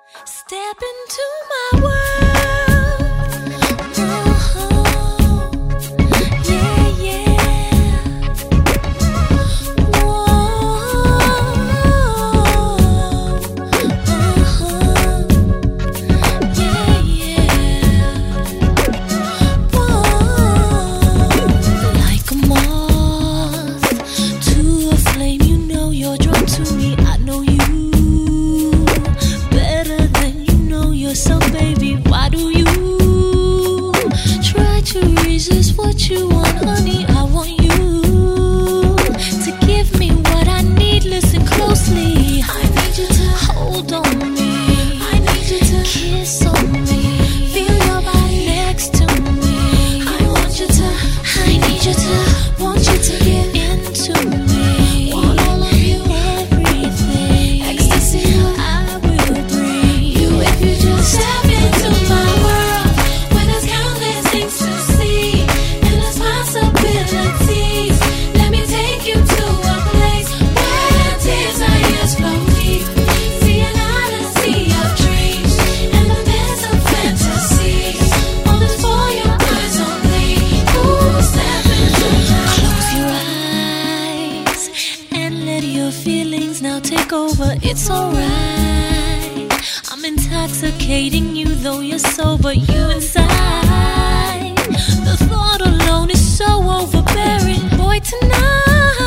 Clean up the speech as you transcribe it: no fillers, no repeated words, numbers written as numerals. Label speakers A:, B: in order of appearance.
A: Step into my world. Oh, yeah, yeah. Whoa, yeah, yeah. Whoa, like a moth to a flame, you know you're drawn to me. I know you better than you know yourself, baby. Why do you try to resist what you want, honey? I want you to give me what I need. Listen closely. I need you to hold on me. I need you to kiss on me. Feel your body next to me. I want you to, I need you to, want you to give into me. Want all of you, everything. Ecstasy, I will bring you if you just step into my world, where there's countless things to see, endless possibilities. Let me take you to a place where desires flow deep. See an odyssey of dreams and the best of fantasies. All this for your eyes only. Ooh, step into my Close your eyes and let your feelings now take over. It's alright. I'm intoxicating you, though you're sober. You inside. The thought alone is so overbearing. Boy, tonight